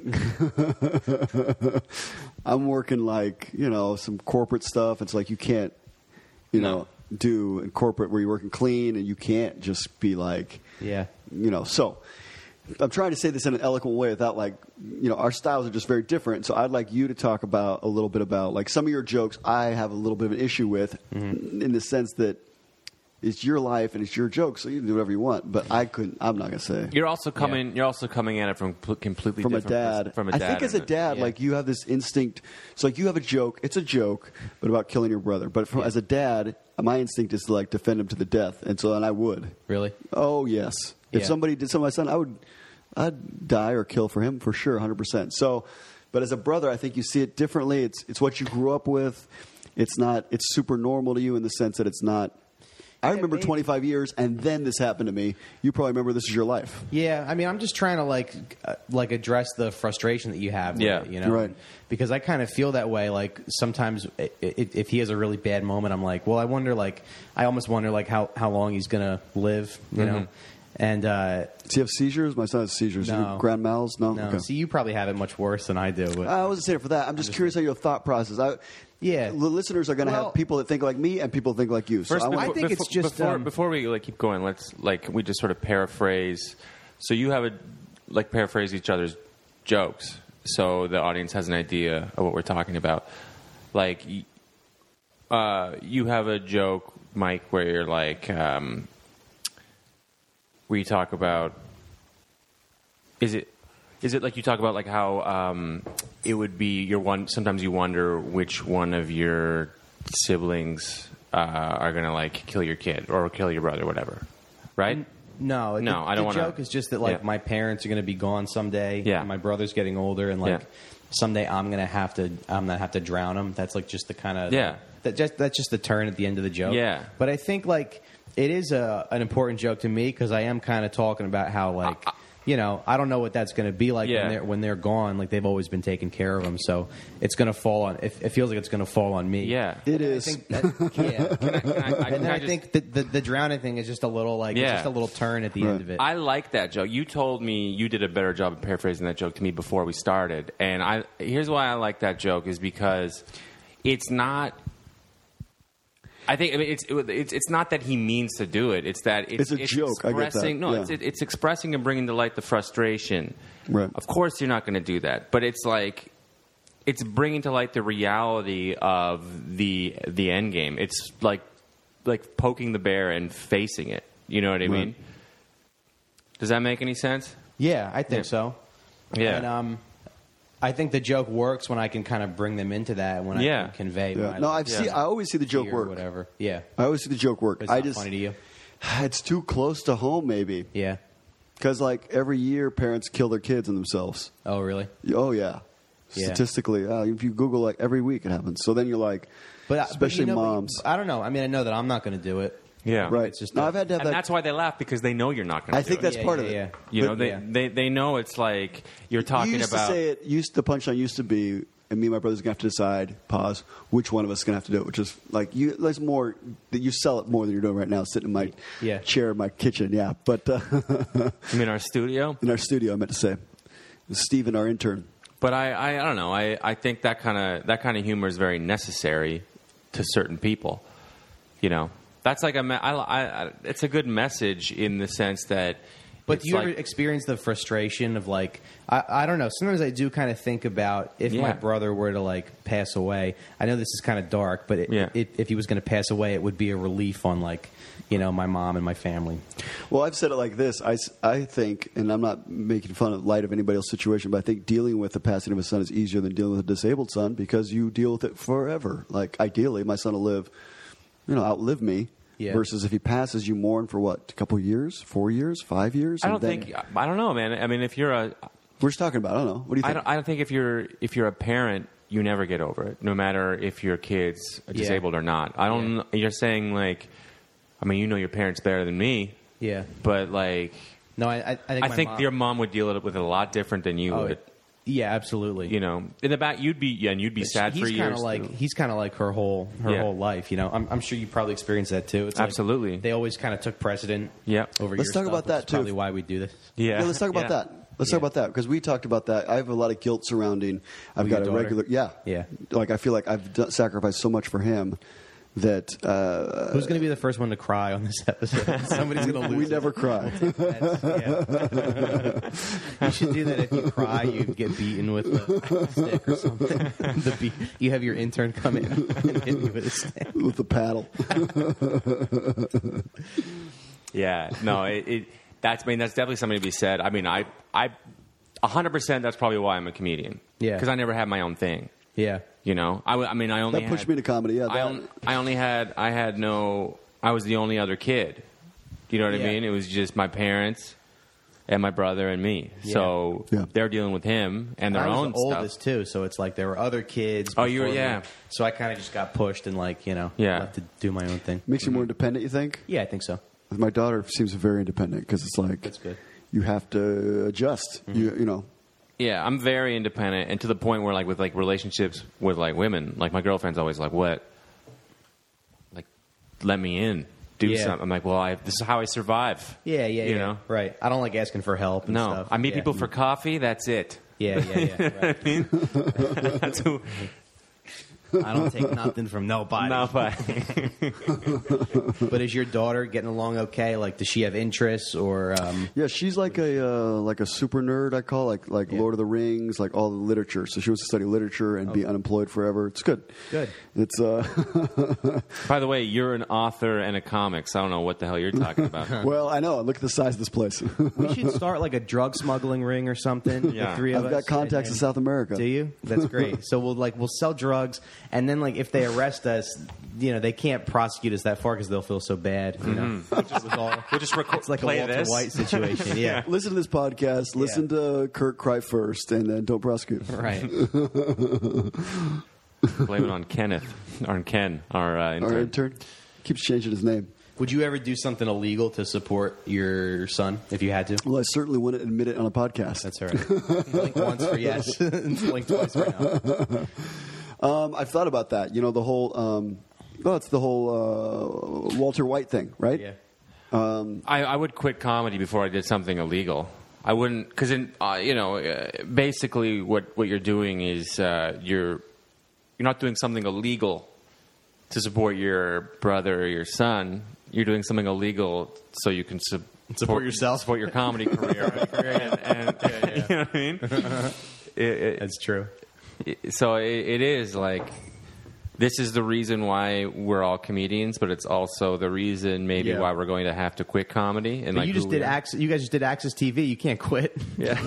Speaker 2: I'm, I'm working like you know some corporate stuff. It's like you can't, you
Speaker 1: No.
Speaker 2: know, do in corporate where you're working clean, and you can't just be like,
Speaker 3: Yeah.
Speaker 2: you know. So I'm trying to say this in an eloquent way without like, you know, our styles are just very different. So I'd like you to talk about a little bit about like some of your jokes. I have a little bit of an issue with,
Speaker 3: Mm-hmm.
Speaker 2: in the sense that. It's your life and it's your joke, so you can do whatever you want. But I couldn't. I'm not gonna say.
Speaker 1: You're also coming. You're also coming at it from pl- completely
Speaker 2: From a
Speaker 1: different pers-
Speaker 2: dad.
Speaker 1: From a dad.
Speaker 2: I think as a
Speaker 1: and
Speaker 2: dad,
Speaker 3: Yeah.
Speaker 2: like you have this instinct. So like you have a joke. It's a joke, but about killing your brother. But from, as a dad, my instinct is to like defend him to the death, and so and I would.
Speaker 3: Really?
Speaker 2: Oh yes. If
Speaker 3: Yeah.
Speaker 2: somebody did something to my son, I would. I'd die or kill for him for sure, one hundred percent. So, but as a brother, I think you see it differently. It's it's what you grew up with. It's not. It's super normal to you in the sense that it's not. I remember
Speaker 3: maybe.
Speaker 2: twenty-five years, and then this happened to me. You probably remember this is your life.
Speaker 3: Yeah, I mean, I'm just trying to like, uh, like address the frustration that you have. With
Speaker 1: Yeah.
Speaker 3: it, you know,
Speaker 2: Right.
Speaker 3: Because I kind of feel that way. Like sometimes, i i if he has a really bad moment, I'm like, well, I wonder, like, I almost wonder, like, how how long he's gonna live. You know, and uh,
Speaker 2: Do you have seizures? My son has seizures.
Speaker 3: No.
Speaker 2: You grand mals? No.
Speaker 3: no,
Speaker 2: Okay.
Speaker 3: see, you probably have it much worse than I do. But
Speaker 2: I wasn't saying it for that. I'm just curious how your thought process. I,
Speaker 3: Yeah.
Speaker 2: the listeners are going to
Speaker 3: Well-
Speaker 2: have people that think like me and people that think like you. So
Speaker 1: First,
Speaker 2: I, want,
Speaker 3: I think it's just,
Speaker 1: before,
Speaker 3: um,
Speaker 1: before we like keep going. Let's like we just sort of paraphrase. So you have a like paraphrase each other's jokes, so the audience has an idea of what we're talking about. Like, y- uh, you have a joke, Mike, where you're like, um, where you talk about. Is it? Is it like you talk about like how um, it would be your one? Sometimes you wonder which one of your siblings uh, are going to like kill your kid or kill your brother, or whatever, right?
Speaker 3: No,
Speaker 1: No,
Speaker 3: the,
Speaker 1: I don't
Speaker 3: The
Speaker 1: wanna-
Speaker 3: joke is just that like
Speaker 1: Yeah.
Speaker 3: my parents are going to be gone someday.
Speaker 1: Yeah.
Speaker 3: and my brother's getting older, and like
Speaker 1: Yeah.
Speaker 3: someday I'm going to have to I'm going to have to drown him. That's like just the kind of
Speaker 1: Yeah.
Speaker 3: That just that's just the turn at the end of the joke.
Speaker 1: Yeah.
Speaker 3: but I think like it is a an important joke to me because I am kind of talking about how like. You know, I don't know what that's going to be like
Speaker 1: Yeah.
Speaker 3: when they're when they're gone. Like they've always been taking care of them, so it's going to fall on. It, it feels like it's going to fall on me.
Speaker 1: Yeah.
Speaker 2: it
Speaker 3: I
Speaker 2: is.
Speaker 3: think that, yeah.
Speaker 1: Can I- can I- I-
Speaker 3: and then
Speaker 1: can I
Speaker 3: I,
Speaker 1: just-
Speaker 3: think the, the the drowning thing is just a little like it's
Speaker 1: Yeah.
Speaker 3: just a little turn at the
Speaker 2: Right.
Speaker 3: end of it.
Speaker 1: I like that joke. You told me you did a better job of paraphrasing that joke to me before we started, and I here's why I like that joke is because it's not. I think I mean, it's it's it's not that he means to do it. It's that it's,
Speaker 2: It's a joke. I get that.
Speaker 1: Expressing, no,
Speaker 2: Yeah.
Speaker 1: it's it's expressing and bringing to light the frustration.
Speaker 2: Right.
Speaker 1: Of course, you're not going to do that, but it's like it's bringing to light the reality of the the end game. It's like like poking the bear and facing it. You know what I
Speaker 2: Right.
Speaker 1: mean? Does that make any sense?
Speaker 3: Yeah, I think
Speaker 1: Yeah.
Speaker 3: so.
Speaker 1: Yeah.
Speaker 3: And um, I think the joke works when I can kind of bring them into that, when
Speaker 1: Yeah.
Speaker 3: I can convey.
Speaker 2: Yeah.
Speaker 3: My,
Speaker 2: No, I've
Speaker 1: Yeah.
Speaker 2: see. I always see the joke
Speaker 3: fear or
Speaker 2: work.
Speaker 3: whatever. Yeah,
Speaker 2: I always see the joke work.
Speaker 3: but it's
Speaker 2: I
Speaker 3: not
Speaker 2: just
Speaker 3: funny to you.
Speaker 2: it's too close to home, maybe,
Speaker 3: Yeah.
Speaker 2: because like every year parents kill their kids and themselves.
Speaker 3: Oh, really?
Speaker 2: Oh yeah,
Speaker 3: Yeah.
Speaker 2: statistically, uh, if you Google like every week it happens. So then you're like,
Speaker 3: But
Speaker 2: especially
Speaker 3: but, you know,
Speaker 2: moms,
Speaker 3: I don't know. I mean, I know that I'm not going to do it.
Speaker 1: Yeah.
Speaker 2: right?
Speaker 3: It's just
Speaker 2: no,
Speaker 3: a-
Speaker 2: I've had to have
Speaker 1: And
Speaker 2: that.
Speaker 1: that's why they laugh, because they know you're not going to
Speaker 2: I
Speaker 1: do
Speaker 2: think
Speaker 1: it.
Speaker 2: that's
Speaker 3: Yeah,
Speaker 2: part
Speaker 3: yeah,
Speaker 2: of it.
Speaker 3: yeah.
Speaker 1: You
Speaker 2: But
Speaker 1: know, they,
Speaker 3: yeah.
Speaker 1: they they know it's like you're talking
Speaker 2: you used
Speaker 1: about.
Speaker 2: to say it. Used the punchline used to be, and me and my brother's gonna have to decide. Pause. Which one of us is gonna have to do it? Which is like you. There's more that you sell it more than you're doing right now. Sitting in my
Speaker 3: Yeah.
Speaker 2: chair in my kitchen. Yeah, but uh,
Speaker 1: I mean, our studio.
Speaker 2: in our studio, I meant to say, Steven, our intern.
Speaker 1: But I, I, I don't know. I, I think that kind of that kind of humor is very necessary to certain people. You know, that's like a me- I, I, I, it's a good message in the sense that.
Speaker 3: But
Speaker 1: it's
Speaker 3: do you
Speaker 1: like,
Speaker 3: ever experience the frustration of like I, I don't know. Sometimes I do kind of think about if my
Speaker 1: Yeah.
Speaker 3: brother were to like pass away. I know this is kind of dark, but it,
Speaker 1: Yeah.
Speaker 3: it, if he was going to pass away, it would be a relief on like you know my mom and my family.
Speaker 2: Well, I've said it like this. I, s- I think, and I'm not making fun of light of anybody else's situation, but I think dealing with the passing of a son is easier than dealing with a disabled son because you deal with it forever. Like, ideally, my son will live, you know, outlive me.
Speaker 3: Yeah.
Speaker 2: Versus if he passes, you mourn for what? A couple of years? Four years? Five years?
Speaker 1: I
Speaker 2: And
Speaker 1: don't
Speaker 2: then-
Speaker 1: think. I don't know, man. I mean, if you're a,
Speaker 2: We're just talking about, I don't know. What do you
Speaker 1: I
Speaker 2: think?
Speaker 1: don't, I don't think if you're if you're a parent, you never get over it, no matter if your kid's disabled or not. I don't. You're saying like, I mean, you know your parents better than me,
Speaker 3: Yeah.
Speaker 1: but like,
Speaker 3: No, I, I, I think
Speaker 1: I
Speaker 3: my
Speaker 1: think
Speaker 3: mom,
Speaker 1: your mom would deal with it a lot different than you
Speaker 3: Oh,
Speaker 1: would.
Speaker 3: yeah, absolutely.
Speaker 1: You know, in the back, you'd be yeah, and you'd be
Speaker 3: But
Speaker 1: sad
Speaker 3: he's
Speaker 1: for
Speaker 3: kinda
Speaker 1: years.
Speaker 3: like
Speaker 1: too.
Speaker 3: he's kind of like her whole her
Speaker 1: Yeah.
Speaker 3: whole life. You know, I'm, I'm sure you probably experienced that too. It's like
Speaker 1: Absolutely.
Speaker 3: they always kind of took precedent.
Speaker 1: Yeah.
Speaker 3: over
Speaker 2: Let's
Speaker 3: your
Speaker 2: talk
Speaker 3: stuff,
Speaker 2: about
Speaker 3: which
Speaker 2: that,
Speaker 3: is
Speaker 2: too.
Speaker 3: Probably why we do this.
Speaker 1: yeah.
Speaker 2: Yeah, let's talk about
Speaker 1: Yeah.
Speaker 2: that. Let's
Speaker 3: Yeah.
Speaker 2: talk about that because we talked about that. I have a lot of guilt surrounding. I've
Speaker 3: With
Speaker 2: got
Speaker 3: your
Speaker 2: a
Speaker 3: daughter?
Speaker 2: regular, yeah,
Speaker 3: Yeah.
Speaker 2: Like I feel like I've done, sacrificed so much for him that uh,
Speaker 3: Who's going to be the first one to cry on this episode? Somebody's going to lose.
Speaker 2: we
Speaker 3: it.
Speaker 2: never cry.
Speaker 3: That's, yeah. You should do that. If you cry, you get beaten with a stick or something. The be- you have your intern come in and hit you with a stick.
Speaker 2: With the paddle.
Speaker 1: Yeah, no, it, it that's I mean that's definitely something to be said. I mean, I I one hundred percent that's probably why I'm a comedian.
Speaker 3: Yeah.
Speaker 1: Because I never had my own thing.
Speaker 3: Yeah.
Speaker 1: You know, I, w- I mean, I only
Speaker 2: That pushed
Speaker 1: had,
Speaker 2: me to comedy. Yeah,
Speaker 1: I,
Speaker 2: that,
Speaker 1: on, I only had I had no. I was the only other kid. You know what
Speaker 3: Yeah.
Speaker 1: I mean? It was just my parents and my brother and me.
Speaker 3: Yeah.
Speaker 1: So
Speaker 2: Yeah.
Speaker 1: they're dealing with him and their
Speaker 3: I was
Speaker 1: own
Speaker 3: the
Speaker 1: stuff.
Speaker 3: oldest too, so it's like there were other kids.
Speaker 1: Oh, you were-
Speaker 3: before me.
Speaker 1: yeah.
Speaker 3: So I kind of just got pushed and like you know,
Speaker 1: Yeah.
Speaker 3: left to do my own thing.
Speaker 2: makes you more independent. You think?
Speaker 3: Yeah, I think so.
Speaker 2: My daughter seems very independent because it's like
Speaker 3: That's good.
Speaker 2: you have to adjust.
Speaker 3: Mm-hmm.
Speaker 2: You you know.
Speaker 1: Yeah, I'm very independent, and to the point where, like, with like relationships with like women, like my girlfriend's always like, "What? Like, let me in, do
Speaker 3: Yeah.
Speaker 1: something." I'm like, "Well, I, this is how I survive."
Speaker 3: Yeah, yeah,
Speaker 1: You
Speaker 3: yeah.
Speaker 1: know?
Speaker 3: Right. I don't like asking for help. And
Speaker 1: No,
Speaker 3: stuff.
Speaker 1: I meet
Speaker 3: Yeah.
Speaker 1: people for coffee. That's it.
Speaker 3: Yeah, yeah, yeah. Right.
Speaker 1: I mean, that's who.
Speaker 3: I don't take nothing from nobody.
Speaker 1: No, but
Speaker 3: But is your daughter getting along okay? Like, does she have interests or? Um,
Speaker 2: Yeah, she's like a uh, like a super nerd. I call like like
Speaker 3: Yeah.
Speaker 2: Lord of the Rings, like all the literature. So she wants to study literature and be unemployed forever. It's good.
Speaker 3: Good.
Speaker 2: It's uh.
Speaker 1: by the way, you're an author and a comics. I don't know what the hell you're talking about.
Speaker 2: Well, I know. Look at the size of this place.
Speaker 3: we should start like a drug smuggling ring or something.
Speaker 1: Yeah.
Speaker 3: The three of
Speaker 2: I've
Speaker 3: us.
Speaker 2: got contacts in
Speaker 3: And-
Speaker 2: South America.
Speaker 3: Do you? That's great. So we'll like we'll sell drugs, and then like if they arrest us, you know they can't prosecute us that far because they'll feel so bad. You know, With all-
Speaker 1: We'll just record.
Speaker 3: it's like a
Speaker 1: play
Speaker 3: Walter
Speaker 1: this.
Speaker 3: White situation. Yeah,
Speaker 2: Listen to this podcast. Listen to Kurt cry first, and then don't prosecute.
Speaker 3: right.
Speaker 1: Blame it on Kenneth, or on Ken, our uh, intern.
Speaker 2: Our intern keeps changing his name.
Speaker 3: Would you ever do something illegal to support your son if you had to?
Speaker 2: Well, I certainly wouldn't admit it on a podcast.
Speaker 3: That's all right. Blink once for yes, blink twice for no.
Speaker 2: Um, I've thought about that. You know, the whole. Um, well, it's the whole uh, Walter White thing, right?
Speaker 3: Yeah.
Speaker 1: I, I would quit comedy before I did something illegal. I wouldn't, because uh, you know, uh, basically what, what you're doing is uh, you're you're not doing something illegal. to support your brother or your son, you're doing something illegal so you can su-
Speaker 3: Support yourself.
Speaker 1: support your comedy career. and, and,
Speaker 3: Yeah, yeah.
Speaker 1: You know what I mean? it, it,
Speaker 3: That's true.
Speaker 1: it- so it, it is like this is the reason why we're all comedians, but it's also the reason maybe
Speaker 3: Yeah.
Speaker 1: why we're going to have to quit comedy. And
Speaker 3: But
Speaker 1: like
Speaker 3: you just
Speaker 1: who we
Speaker 3: did
Speaker 1: are.
Speaker 3: Access. You guys just did Access T V. You can't quit.
Speaker 1: Yeah.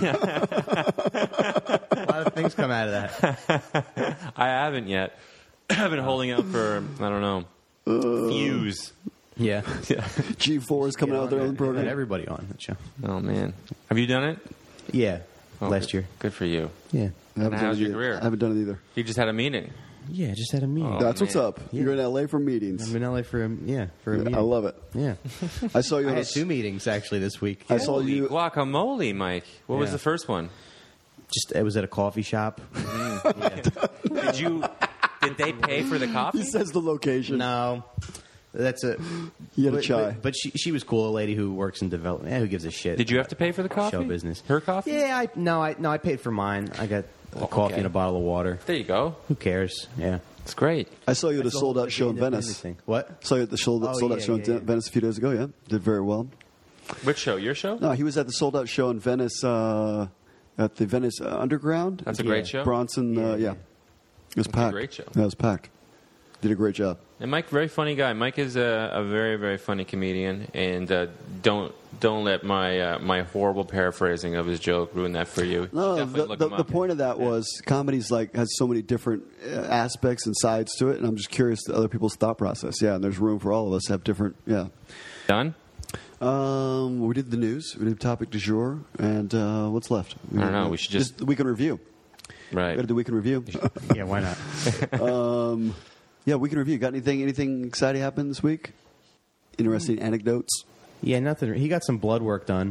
Speaker 3: A lot of things come out of that.
Speaker 1: I haven't yet. I've been holding out for I don't know. Fuse.
Speaker 3: Yeah.
Speaker 1: Yeah.
Speaker 2: G four is coming out with their own
Speaker 3: Got
Speaker 2: program.
Speaker 3: everybody on that show.
Speaker 1: Oh man. Have you done it?
Speaker 3: Yeah.
Speaker 1: Oh,
Speaker 3: Last
Speaker 1: good-
Speaker 3: year.
Speaker 1: Good for you.
Speaker 3: Yeah.
Speaker 2: I haven't
Speaker 1: And
Speaker 2: done
Speaker 1: how's
Speaker 2: it
Speaker 1: your
Speaker 2: either.
Speaker 1: career?
Speaker 2: I haven't done it either.
Speaker 1: You just had a meeting.
Speaker 3: Yeah. Just had a meeting.
Speaker 1: Oh,
Speaker 2: That's what's
Speaker 1: man.
Speaker 2: up.
Speaker 3: Yeah.
Speaker 2: You're in L A for meetings.
Speaker 3: I'm in L A for a yeah for a meeting.
Speaker 2: I love it.
Speaker 3: Yeah.
Speaker 2: I saw you.
Speaker 3: I
Speaker 2: on a
Speaker 3: had two meetings actually this week.
Speaker 2: I saw
Speaker 1: Holy
Speaker 2: you.
Speaker 1: guacamole, Mike. What was
Speaker 3: Yeah.
Speaker 1: the first one?
Speaker 3: Just it was at a coffee shop. Yeah.
Speaker 1: Did you? Did they pay for the coffee?
Speaker 2: He says the location.
Speaker 3: No. That's a.
Speaker 2: You had a
Speaker 3: but,
Speaker 2: chai.
Speaker 3: But, but she she was cool, a lady who works in development. Eh, who gives a shit?
Speaker 1: Did you have to pay for the coffee?
Speaker 3: Show business.
Speaker 1: Her coffee?
Speaker 3: Yeah, I no, I no, I paid for mine. I got a
Speaker 1: Oh,
Speaker 3: coffee
Speaker 1: okay.
Speaker 3: and a bottle of water.
Speaker 1: There you go.
Speaker 3: Who cares? Yeah.
Speaker 1: It's great.
Speaker 2: I saw you at a
Speaker 3: That's the
Speaker 2: sold
Speaker 3: whole
Speaker 2: out show in
Speaker 3: independent
Speaker 2: Venice.
Speaker 3: thing. What?
Speaker 2: Saw you at the sold,
Speaker 3: Oh,
Speaker 2: sold out
Speaker 3: yeah,
Speaker 2: show
Speaker 3: yeah,
Speaker 2: in
Speaker 3: yeah.
Speaker 2: Venice a few days ago. Yeah, did very well.
Speaker 1: Which show? Your show?
Speaker 2: No, he was at the sold out show in Venice uh, at the Venice uh, Underground.
Speaker 1: That's a
Speaker 3: Yeah.
Speaker 1: great show.
Speaker 2: Bronson.
Speaker 3: Yeah,
Speaker 2: uh, yeah.
Speaker 3: yeah.
Speaker 2: It was
Speaker 1: a
Speaker 2: packed.
Speaker 1: great show.
Speaker 2: Yeah, it was packed. Did a great job.
Speaker 1: And Mike, very funny guy. Mike is a, a very, very funny comedian, and uh, don't don't let my uh, my horrible paraphrasing of his joke ruin that for you.
Speaker 2: No,
Speaker 1: Definitely
Speaker 2: the,
Speaker 1: look
Speaker 2: the,
Speaker 1: him
Speaker 2: the
Speaker 1: up.
Speaker 2: point of that was comedy's like has so many different uh, aspects and sides to it, and I'm just curious to other people's thought process. Yeah, and there's room for all of us to have different. Yeah.
Speaker 1: Done.
Speaker 2: Um, we did the news. We did topic du jour, and uh, what's left?
Speaker 1: I don't know. We should just-
Speaker 2: the week in review.
Speaker 1: Right.
Speaker 2: We got to do week in review.
Speaker 3: Yeah, why not?
Speaker 2: um, yeah, week in review. Got anything? Anything exciting happen this week? Interesting anecdotes.
Speaker 3: Yeah, nothing. He got some blood work done.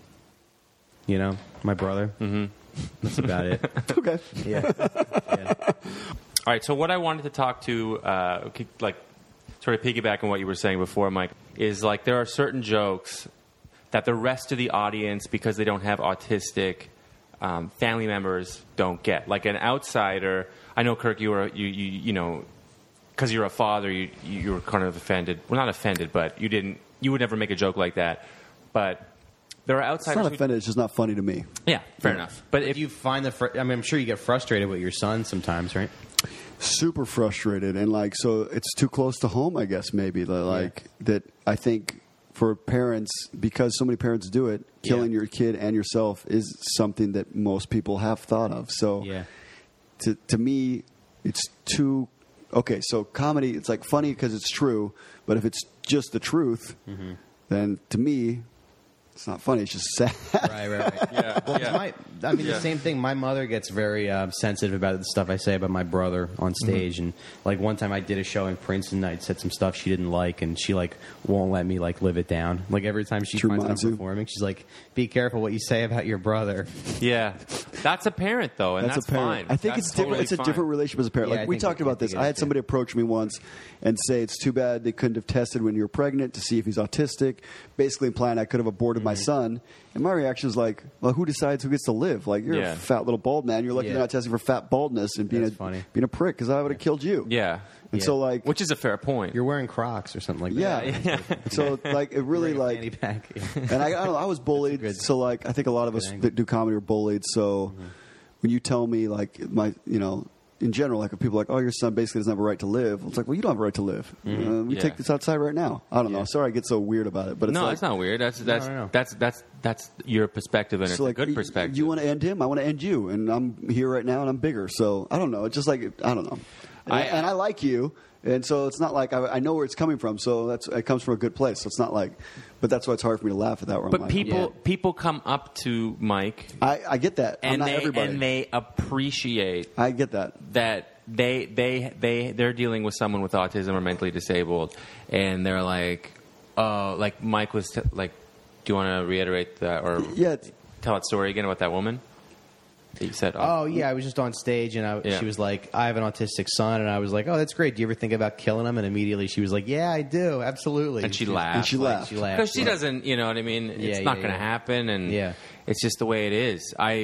Speaker 3: You know, my brother. Mm-hmm. That's about it.
Speaker 2: Okay.
Speaker 3: Yeah. yeah.
Speaker 1: All right. So what I wanted to talk to, uh, like, sort of piggyback on what you were saying before, Mike, is like there are certain jokes that the rest of the audience, because they don't have autistic um, family members, don't get. Like an outsider, I know, Kirk, you were you you you know, because you're a father, you you were kind of offended. Well, not offended, but you didn't. You would never make a joke like that. But there are
Speaker 2: It's
Speaker 1: outsiders.
Speaker 2: not
Speaker 1: who-
Speaker 2: offended. It's just not funny to me.
Speaker 1: yeah, fair enough. But
Speaker 3: If
Speaker 1: if
Speaker 3: you find the, fr- I mean, I'm sure you get frustrated with your son sometimes, right?
Speaker 2: Super frustrated, and like so, it's too close to home. I guess maybe the, like that. I think for parents, because so many parents do it, killing
Speaker 3: Yeah.
Speaker 2: your kid and yourself is something that most people have thought of. So
Speaker 3: Yeah.
Speaker 2: to to me, it's too okay. So comedy, it's like funny because it's true, but if it's just the truth,
Speaker 3: Mm-hmm.
Speaker 2: then to me, it's not funny. It's just sad.
Speaker 3: Right, right, right.
Speaker 1: yeah,
Speaker 3: Well,
Speaker 1: yeah.
Speaker 3: my, I mean,
Speaker 1: Yeah.
Speaker 3: the same thing. My mother gets very uh, sensitive about the stuff I say about my brother on stage. And like one time, I did a show in Princeton. I said some stuff she didn't like, and she like won't let me like live it down. Like every time she
Speaker 2: She
Speaker 3: finds out I'm
Speaker 2: reminds you?
Speaker 3: performing, she's like, "Be careful what you say about your brother."
Speaker 1: yeah, that's a parent though, and
Speaker 2: That's,
Speaker 1: that's,
Speaker 2: a parent.
Speaker 1: fine.
Speaker 2: I think
Speaker 1: That's
Speaker 2: it's different.
Speaker 1: totally
Speaker 2: It's a
Speaker 1: fine.
Speaker 2: different relationship as a parent.
Speaker 3: Yeah,
Speaker 2: like
Speaker 3: I
Speaker 2: we
Speaker 3: think
Speaker 2: talked
Speaker 3: it-
Speaker 2: about
Speaker 3: I think
Speaker 2: this.
Speaker 3: it
Speaker 2: I
Speaker 3: is,
Speaker 2: had somebody
Speaker 3: yeah.
Speaker 2: approach me once and say it's too bad they couldn't have tested when you were pregnant to see if he's autistic, basically implying I could have aborted
Speaker 3: Mm-hmm.
Speaker 2: my son. And my reaction is like, well, who decides who gets to live? Like you're
Speaker 1: Yeah.
Speaker 2: a fat little bald man. You're lucky
Speaker 3: Yeah.
Speaker 2: you're not testing for fat baldness and being
Speaker 3: That's
Speaker 2: a
Speaker 3: funny.
Speaker 2: being a prick because I would have killed you.
Speaker 1: Yeah,
Speaker 2: And
Speaker 3: Yeah.
Speaker 2: so like
Speaker 1: which is a fair point.
Speaker 3: You're wearing Crocs or something like
Speaker 2: yeah.
Speaker 3: that.
Speaker 2: So like it really
Speaker 3: Wearing a
Speaker 2: like
Speaker 3: fanny pack. Yeah.
Speaker 2: and I, I don't know. I was bullied,
Speaker 3: good-
Speaker 2: so like I think a lot of us
Speaker 3: angle.
Speaker 2: that do comedy are bullied. So
Speaker 3: Mm-hmm.
Speaker 2: when you tell me like my, you know, in general, like if people are like, oh, your son basically doesn't have a right to live. It's like, well, you don't have a right to live. Uh, we
Speaker 1: Yeah.
Speaker 2: take this outside right now. I don't know.
Speaker 3: Yeah.
Speaker 2: Sorry, I get so weird about it, but it's
Speaker 1: no,
Speaker 2: like,
Speaker 1: it's not weird. That's that's
Speaker 3: no, no.
Speaker 1: that's that's that's your perspective, and it's
Speaker 2: so like,
Speaker 1: a good
Speaker 2: y-
Speaker 1: perspective.
Speaker 2: You want to end him? I want to end you, and I'm here right now, and I'm bigger. So I don't know. It's just like I don't know. And I,
Speaker 1: I-
Speaker 2: and I like you. And so it's not like I, I know where it's coming from. So that's it comes from a good place. So it's not like, but that's why it's hard for me to laugh at that. Where I'm
Speaker 1: but
Speaker 2: like,
Speaker 1: people
Speaker 3: Yeah.
Speaker 1: people come up to Mike
Speaker 2: I, I get that. I'm
Speaker 1: and
Speaker 2: not
Speaker 1: they
Speaker 2: everybody.
Speaker 1: and they appreciate
Speaker 2: I get that.
Speaker 1: that they they they they're dealing with someone with autism or mentally disabled, and they're like, oh, like Mike was t- like, do you want to reiterate that or
Speaker 2: Yeah, it's-
Speaker 1: tell that story again about that woman that you said?
Speaker 3: Oh yeah, I was just on stage and I,
Speaker 1: Yeah.
Speaker 3: she was like, "I have an autistic son," and I was like, "Oh, that's great. Do you ever think about killing him?" And immediately she was like, "Yeah, I do, absolutely."
Speaker 1: And she
Speaker 3: was-
Speaker 1: laughed.
Speaker 2: And she
Speaker 3: like,
Speaker 2: laughed.
Speaker 3: She laughed
Speaker 1: because she
Speaker 3: like-
Speaker 1: doesn't, you know what I mean. It's
Speaker 3: Yeah,
Speaker 1: not
Speaker 3: yeah,
Speaker 1: going to
Speaker 3: yeah.
Speaker 1: happen, and
Speaker 3: Yeah.
Speaker 1: it's just the way it is. I,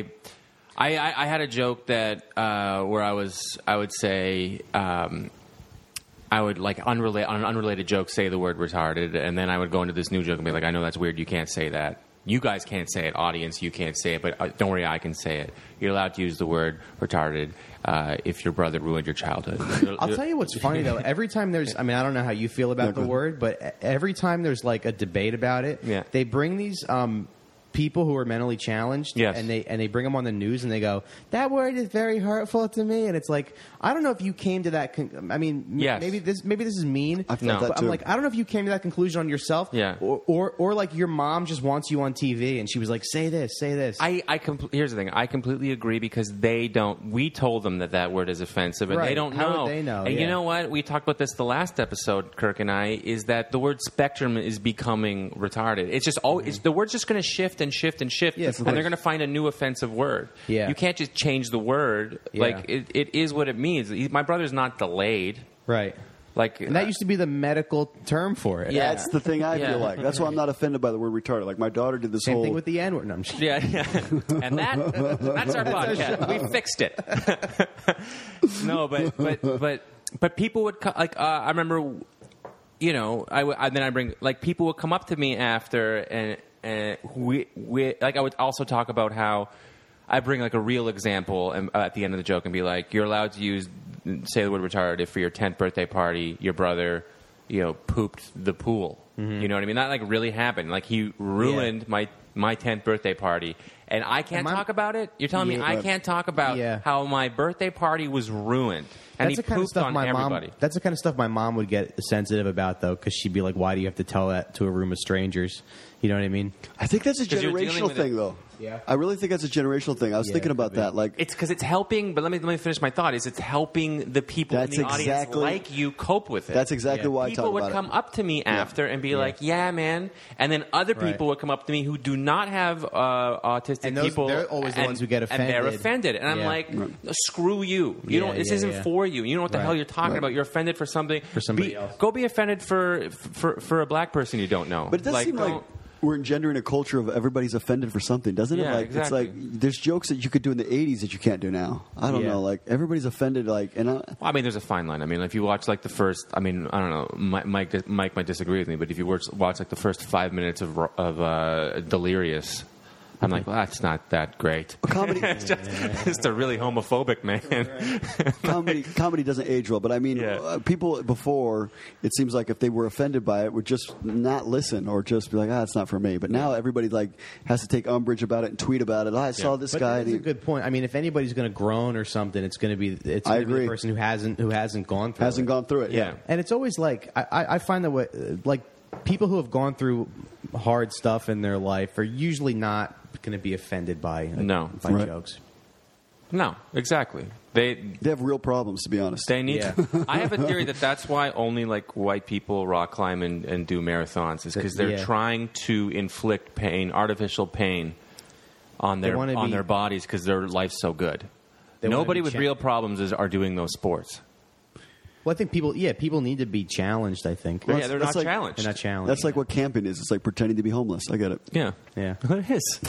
Speaker 1: I, I I had a joke that uh, where I was, I would say, um, I would like unrelated on an unrelated joke say the word retarded, and then I would go into this new joke and be like, I know that's weird. You can't say that. You guys can't say it. Audience, you can't say it. But uh, don't worry, I can say it. You're allowed to use the word retarded uh, if your brother ruined your childhood.
Speaker 3: I'll tell you what's funny though. Every time there's, I mean, I don't know how you feel about the word, but every time there's like a debate about it,
Speaker 1: Yeah.
Speaker 3: they bring these um, people who are mentally challenged,
Speaker 1: Yes.
Speaker 3: and they and they bring them on the news, and they go, "That word is very hurtful to me," and it's like, I don't know if you came to that. Con- I mean, m-
Speaker 1: Yes.
Speaker 3: maybe this maybe this is mean.
Speaker 2: I felt
Speaker 1: No.
Speaker 2: that
Speaker 3: But
Speaker 2: too.
Speaker 3: I'm like, I don't know if you came to that conclusion on yourself,
Speaker 1: Yeah.
Speaker 3: or, or or like your mom just wants you on T V, and she was like, "Say this, say this."
Speaker 1: I, I compl- here's the thing. I completely agree because they don't. We told them that that word is offensive, and
Speaker 3: Right.
Speaker 1: they don't
Speaker 3: How
Speaker 1: know.
Speaker 3: would they know?
Speaker 1: And you
Speaker 3: Yeah.
Speaker 1: know what? We talked about this the last episode, Kirk and I. Is that the word spectrum is becoming retarded? It's just always it's, the word's just going to shift and shift and shift,
Speaker 3: Yeah, of
Speaker 1: and
Speaker 3: course.
Speaker 1: they're going to find a new offensive word.
Speaker 3: Yeah.
Speaker 1: You can't just change the word.
Speaker 3: Yeah.
Speaker 1: Like it, it is what it means. He, my brother's not delayed.
Speaker 3: right.
Speaker 1: Like
Speaker 3: And that used to be the medical term for it.
Speaker 1: Yeah.
Speaker 2: That's the thing I
Speaker 1: Yeah.
Speaker 2: feel like. That's why I'm not offended by the word retarded. Like my daughter did this
Speaker 3: Same
Speaker 2: whole
Speaker 3: thing with the N word. No, I'm just
Speaker 1: Yeah, yeah. And that that's our podcast. We fixed it. No, but but but but people would co- like uh, I remember, you know, I, w- I then I bring like people would come up to me after and and we we like I would also talk about how I bring like a real example and, uh, at the end of the joke and be like, you're allowed to use say the word retarded if for your tenth birthday party your brother, you know, pooped the pool. You know what I mean? That like really happened. Like he ruined
Speaker 3: Yeah.
Speaker 1: my my tenth birthday party, and I can't
Speaker 3: And my-
Speaker 1: talk about it. You're telling me
Speaker 3: Yeah.
Speaker 1: I can't talk about
Speaker 3: Yeah.
Speaker 1: how my birthday party was ruined, and
Speaker 3: That's
Speaker 1: he
Speaker 3: the kind of
Speaker 1: pooped
Speaker 3: stuff
Speaker 1: on
Speaker 3: my
Speaker 1: everybody.
Speaker 3: mom. That's the kind of stuff my mom would get sensitive about, though, because she'd be like, "Why do you have to tell that to a room of strangers?" You know what I mean?
Speaker 2: I think that's a
Speaker 1: 'Cause you're dealing
Speaker 2: generational
Speaker 1: with
Speaker 2: thing,
Speaker 1: it.
Speaker 2: though.
Speaker 3: Yeah.
Speaker 2: I really think that's a generational thing. I was
Speaker 3: Yeah,
Speaker 2: thinking
Speaker 3: it
Speaker 2: about
Speaker 3: could be.
Speaker 2: that. Like,
Speaker 1: It's because it's helping, but let me let me finish my thought. Is it's helping the people
Speaker 2: That's
Speaker 1: in the audience
Speaker 2: exactly-
Speaker 1: like you cope with it.
Speaker 2: that's exactly
Speaker 3: Yeah.
Speaker 2: why I
Speaker 1: People
Speaker 2: talk
Speaker 1: would
Speaker 2: about
Speaker 1: come
Speaker 2: it.
Speaker 1: up to me after and be like, "Yeah, man," and then other
Speaker 3: Right.
Speaker 1: people would come up to me who do not have uh, autistic
Speaker 3: And those-
Speaker 1: people.
Speaker 3: they're always the
Speaker 1: and-
Speaker 3: ones who get
Speaker 1: and they're
Speaker 3: offended.
Speaker 1: offended. And I'm
Speaker 3: Yeah.
Speaker 1: like, "Screw you! You
Speaker 3: Yeah,
Speaker 1: don't. This
Speaker 3: yeah,
Speaker 1: isn't
Speaker 3: yeah.
Speaker 1: for you. You know what the
Speaker 3: Right.
Speaker 1: hell you're talking
Speaker 2: Right.
Speaker 1: about. You're offended for something.
Speaker 3: For somebody
Speaker 1: Be-
Speaker 3: else.
Speaker 1: Go be offended for for for a black person you don't know.
Speaker 2: But it does seem like
Speaker 1: don't-
Speaker 2: we're engendering a culture of everybody's offended for something, doesn't it?
Speaker 1: Yeah,
Speaker 2: Like
Speaker 1: exactly.
Speaker 2: it's like there's jokes that you could do in the eighties that you can't do now. I don't
Speaker 3: Yeah.
Speaker 2: know. Like everybody's offended. Like and I,
Speaker 1: Well, I mean, there's a fine line. I mean, if you watch like the first, I mean, I don't know, Mike, Mike, Mike might disagree with me, but if you watch, watch like the first five minutes of of uh, Delirious, I'm like, well, that's not that great.
Speaker 2: comedy
Speaker 1: It's just, it's just a really homophobic man.
Speaker 2: comedy comedy doesn't age well. But I mean,
Speaker 1: Yeah.
Speaker 2: uh, people before it seems like if they were offended by it, would just not listen or just be like, ah, it's not for me. But now everybody like has to take umbrage about it and tweet about it. Oh, I saw
Speaker 1: Yeah.
Speaker 2: this
Speaker 3: But
Speaker 2: guy.
Speaker 3: that's
Speaker 2: and
Speaker 3: a
Speaker 2: he
Speaker 3: good point. I mean, if anybody's going to groan or something, it's going to be it's
Speaker 2: I
Speaker 3: going to be
Speaker 2: agree.
Speaker 3: the person who hasn't who hasn't gone through
Speaker 2: hasn't
Speaker 3: it.
Speaker 2: gone through it.
Speaker 1: Yeah.
Speaker 3: And it's always like I, I I find that what, like people who have gone through hard stuff in their life are usually not going to be offended by
Speaker 1: No.
Speaker 3: by
Speaker 2: Right.
Speaker 3: jokes.
Speaker 1: No, exactly. They
Speaker 2: They have real problems, to be honest.
Speaker 1: they need.
Speaker 3: Yeah.
Speaker 1: To, I have a theory that that's why only like white people rock climb and, and do marathons is because they're
Speaker 3: Yeah.
Speaker 1: trying to inflict pain, artificial pain, on
Speaker 3: They
Speaker 1: their
Speaker 3: wanna
Speaker 1: on
Speaker 3: be-
Speaker 1: their bodies because their life's so good.
Speaker 3: They wanna
Speaker 1: Nobody
Speaker 3: be
Speaker 1: with
Speaker 3: cha-
Speaker 1: real problems is are doing those sports.
Speaker 3: Well, I think people yeah people need to be challenged. I think
Speaker 1: Yeah,
Speaker 2: that's-
Speaker 1: they're
Speaker 2: that's
Speaker 1: not
Speaker 2: like-
Speaker 1: challenged.
Speaker 3: they're not challenged.
Speaker 2: That's like what camping is. It's like pretending to be homeless. I get it.
Speaker 1: Yeah,
Speaker 3: yeah.
Speaker 1: it is.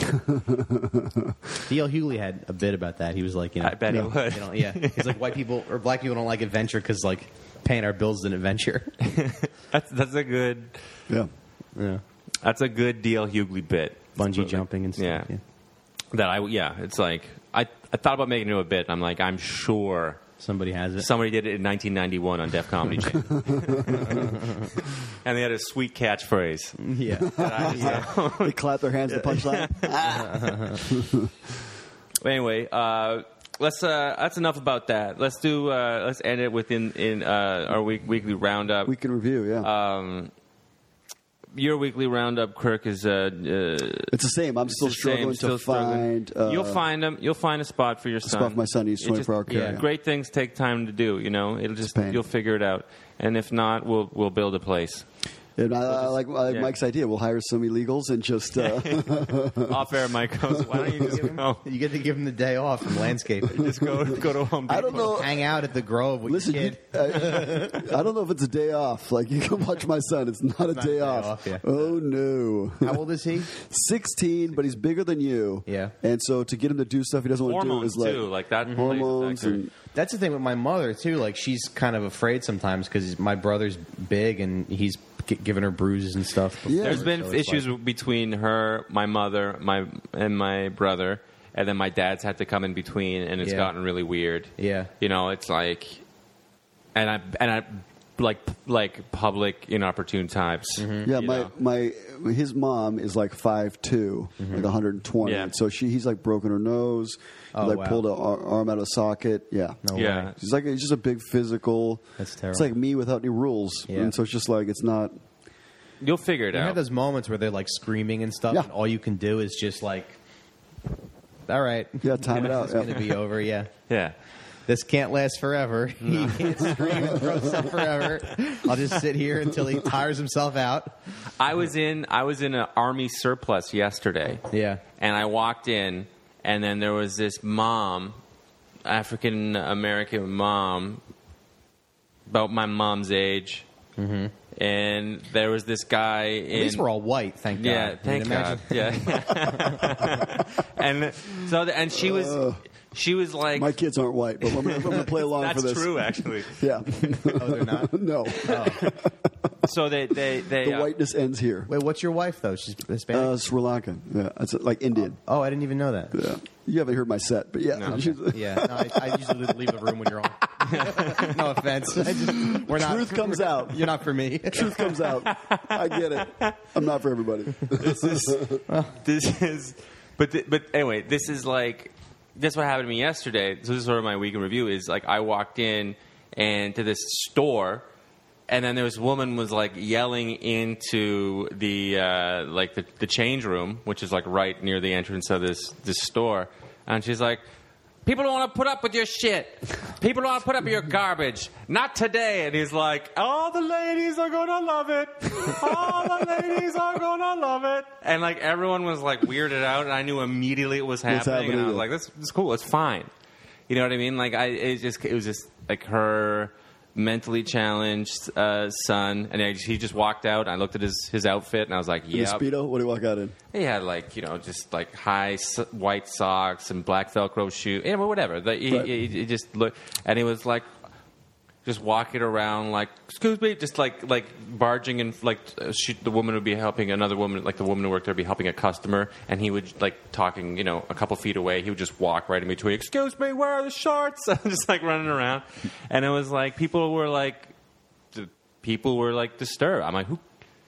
Speaker 3: D L. Hughley had a bit about that. He was like, you know,
Speaker 1: I bet he would.
Speaker 3: You know, yeah. He's like, white people or black people don't like adventure because like paying our bills is an adventure.
Speaker 1: That's that's a good
Speaker 2: Yeah.
Speaker 3: yeah.
Speaker 1: that's a good D L. Hughley bit.
Speaker 3: Bungee jumping and stuff.
Speaker 1: Yeah.
Speaker 3: Yeah.
Speaker 1: That I yeah, it's like I I thought about making it into a bit. And I'm like I'm sure
Speaker 3: Somebody has it.
Speaker 1: somebody did it in nineteen ninety-one on Def Comedy Channel, and they had a sweet catchphrase.
Speaker 3: yeah.
Speaker 1: That I just-
Speaker 2: They clap their hands to punchline.
Speaker 1: Anyway, uh, let's. Uh, that's enough about that. Let's do. Uh, let's end it within in uh, our week, weekly roundup.
Speaker 2: We can review, yeah.
Speaker 1: Um, your weekly roundup, Kirk, is. Uh, uh,
Speaker 2: it's the same. I'm
Speaker 1: it's
Speaker 2: still
Speaker 1: the same,
Speaker 2: struggling
Speaker 1: still
Speaker 2: to
Speaker 1: struggling.
Speaker 2: find. Uh,
Speaker 1: you'll find them. You'll find a spot for your son.
Speaker 2: spot for my son. He's
Speaker 1: It
Speaker 2: twenty-four hour
Speaker 1: just-
Speaker 2: care.
Speaker 3: yeah.
Speaker 1: Great things take time to do. You know, it'll just
Speaker 2: pain.
Speaker 1: you'll figure it out. And if not, we'll we'll build a place.
Speaker 2: And I, I like, I like
Speaker 1: yeah.
Speaker 2: Mike's idea. We'll hire some illegals and just. Uh,
Speaker 1: Off air, Mike goes, why don't you just go?
Speaker 3: You get to give him the day off from landscaping.
Speaker 1: Just go go to Home Depot.
Speaker 2: I don't know.
Speaker 3: Hang out at the Grove with
Speaker 2: Listen,
Speaker 3: your
Speaker 2: you,
Speaker 3: kid.
Speaker 2: I, I don't know if it's a day off. Like you can watch my son. It's not a
Speaker 3: not
Speaker 2: day
Speaker 3: a day
Speaker 2: off.
Speaker 3: off, yeah.
Speaker 2: Oh no.
Speaker 3: How old is he?
Speaker 2: sixteen, but he's bigger than you.
Speaker 3: Yeah.
Speaker 2: And so to get him to do stuff he doesn't want to do
Speaker 1: Hormones
Speaker 2: is like
Speaker 1: too, like that.
Speaker 2: hormones
Speaker 1: plays a factor.
Speaker 2: and
Speaker 3: That's the thing with my mother too. Like she's kind of afraid sometimes because my brother's big and he's g- giving her bruises and stuff. before,
Speaker 2: Yeah.
Speaker 1: There's been
Speaker 3: so it's
Speaker 1: issues
Speaker 3: like-
Speaker 1: between her, my mother, my and my brother, and then my dad's had to come in between, and it's
Speaker 3: Yeah.
Speaker 1: gotten really weird.
Speaker 3: Yeah.
Speaker 1: You know, it's like, and I and I like like public inopportune types.
Speaker 2: yeah,
Speaker 1: you
Speaker 2: my
Speaker 1: know.
Speaker 2: my his mom is like five two, like one hundred twenty.
Speaker 1: Yeah.
Speaker 2: So she he's like broken her nose,
Speaker 3: Oh,
Speaker 2: like
Speaker 3: wow.
Speaker 2: pulled an arm out of a socket. Yeah.
Speaker 3: No
Speaker 1: Yeah.
Speaker 3: way.
Speaker 2: She's like he's just a big physical.
Speaker 3: That's terrible.
Speaker 2: It's like me without any rules,
Speaker 3: Yeah.
Speaker 2: and so it's just like it's not.
Speaker 1: You'll figure it
Speaker 3: You have
Speaker 1: out.
Speaker 3: those moments where they're like screaming and stuff,
Speaker 2: Yeah.
Speaker 3: and all you can do is just like, all right,
Speaker 2: Yeah, time it out.
Speaker 3: It's
Speaker 2: Yeah.
Speaker 3: going to be over. Yeah.
Speaker 1: Yeah.
Speaker 3: This can't last forever. He can't scream and throw stuff forever. I'll just sit here until he tires himself out.
Speaker 1: I was in I was in an army surplus yesterday.
Speaker 3: Yeah.
Speaker 1: And I walked in, and then there was this mom, African American mom, about my mom's age, mm-hmm. and there was this guy.
Speaker 3: At
Speaker 1: in,
Speaker 3: least we're all white, thank God.
Speaker 1: yeah,
Speaker 3: I mean,
Speaker 1: thank
Speaker 3: imagine-
Speaker 1: God. Yeah, and so the, and she was she was like,
Speaker 2: My kids aren't white, but I'm gonna, I'm gonna play along
Speaker 1: that's
Speaker 2: for this.
Speaker 1: true actually.
Speaker 2: Yeah.
Speaker 3: Oh, they're not?
Speaker 2: No.
Speaker 1: So they they they
Speaker 2: The
Speaker 1: uh,
Speaker 2: whiteness ends here.
Speaker 3: Wait, what's your wife, though? She's Hispanic?
Speaker 2: Uh, Sri Lankan. Yeah, it's like Indian.
Speaker 3: oh, I didn't even know that.
Speaker 2: Yeah. You haven't heard my set, but yeah.
Speaker 1: No.
Speaker 2: she's-
Speaker 3: Yeah, no, I, I usually leave the room when you're on. No offense. I just, we're not,
Speaker 2: Truth comes out.
Speaker 3: You're not for me.
Speaker 2: Truth comes out. I get it. I'm not for everybody.
Speaker 1: this is this is but th- but anyway, this is like that's what happened to me yesterday. So this is sort of my week in review. Is like I walked in and to this store, and then there was a woman was like yelling into the uh, like the, the change room, which is like right near the entrance of this this store, and she's like, people don't want to put up with your shit. People don't want to put up with your garbage. Not today. And he's like, all the ladies are going to love it. All the ladies are going to love it. And like everyone was like weirded out, and I knew immediately it was happening. And I was
Speaker 2: happening?
Speaker 1: like, this, this is cool. It's fine. You know what I mean? Like I, it just, it was just like her mentally challenged uh, son, and I just, he just walked out. And I looked at his, his outfit, and I was like,
Speaker 2: Yeah.
Speaker 1: yeah.
Speaker 2: Speedo? What do you walk out in?
Speaker 1: He had like you know just like high s- white socks and black Velcro shoes, you know, whatever. The, he,
Speaker 2: Right.
Speaker 1: he, he just looked, and he was like just walking around like, excuse me, just like like barging and like uh, she, the woman would be helping another woman, like the woman who worked there, would be helping a customer, and he would like talking, you know, a couple feet away. He would just walk right in between. Excuse me, where are the shorts? Just like running around, and it was like people were like, the people were like disturbed. I'm like, who?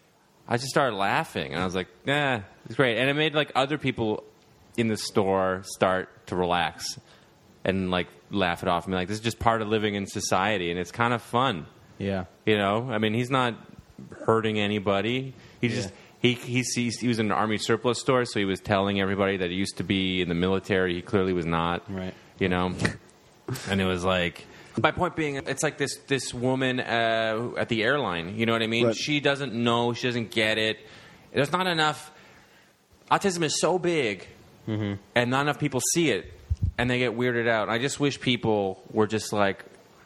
Speaker 1: I just started laughing, and I was like, "Nah, it's great." And it made like other people in the store start to relax and like laugh it off. I mean, like this is just part of living in society, and it's kind of fun,
Speaker 3: Yeah.
Speaker 1: you know. I mean, he's not hurting anybody. He just he he sees he was in an army surplus store, so he was telling everybody that he used to be in the military. He clearly was not,
Speaker 3: Right.
Speaker 1: You know, and it was like. My point being, it's like this this woman uh, at the airline. You know what I mean?
Speaker 2: Right.
Speaker 1: She doesn't know. She doesn't get it. There's not enough. Autism is so big,
Speaker 3: Mm-hmm.
Speaker 1: and not enough people see it, and they get weirded out. I just wish people were just like.